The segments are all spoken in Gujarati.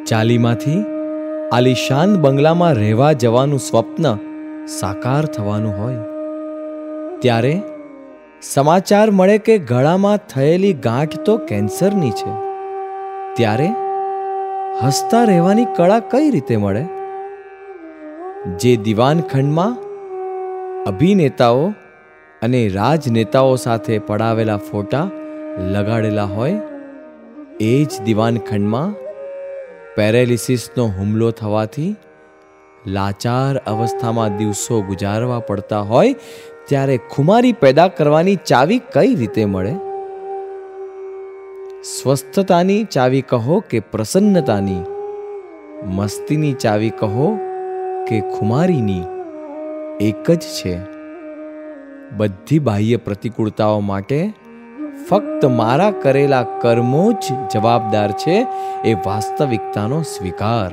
ચાલીમાંથી આલિશાન બંગલામાં રહેવા જવાનું સ્વપ્ન સાકાર થવાનું હોય ત્યારે સમાચાર મળે કે ગળામાં થયેલી ગાંઠ તો કેન્સરની છે, ત્યારે હસતા રહેવાની કળા કઈ રીતે મળે? જે દિવાનખંડમાં અભિનેતાઓ અને રાજનેતાઓ સાથે પડાવેલા ફોટા લગાડેલા હોય, એ જ દિવાનખંડમાં પેરેલિસિસનો હુમલો થવાથી લાચાર અવસ્થામાં દિવસો ગુજારવા પડતા હોય, ત્યારે ખુમારી પેદા કરવાની ચાવી કઈ રીતે મળે? સ્વસ્થતાની ચાવી કહો કે પ્રસન્નતાની, મસ્તીની ચાવી કહો કે ખુમારીની, એક જ છે. બધી બાહ્ય પ્રતિકૂળતાઓ માટે ફક્ત મારા કરેલા કર્મો જ જવાબદાર છે, એ વાસ્તવિકતાનો સ્વીકાર.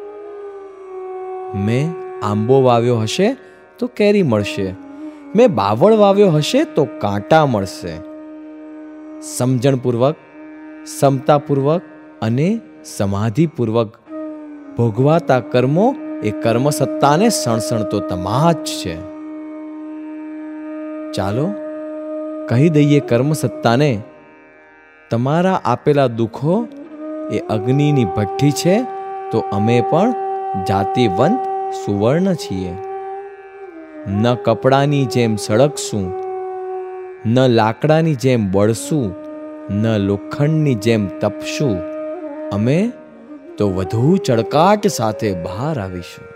મેં આંબો વાવ્યો હશે તો કેરી મળશે, મેં બાવળ વાવ્યો હશે તો કાંટા મળશે. સમજણપૂર્વક, સમતાપૂર્વક અને સમાધિપૂર્વક ભોગવાતા કર્મો એ કર્મસત્તાને સણસણતો તમાચ છે. ચાલો કહી દઈએ કર્મસત્તાને, તમારા આપેલા દુઃખો એ અગ્નિની ભઠ્ઠી છે, તો અમે પણ જાતિવંત સુવર્ણ છીએ. ન કપડાની જેમ સળગશું, ન લાકડાની જેમ બળશું, ન લોખંડની જેમ તપશું, અમે તો વધુ ચળકાટ સાથે બહાર આવીશું.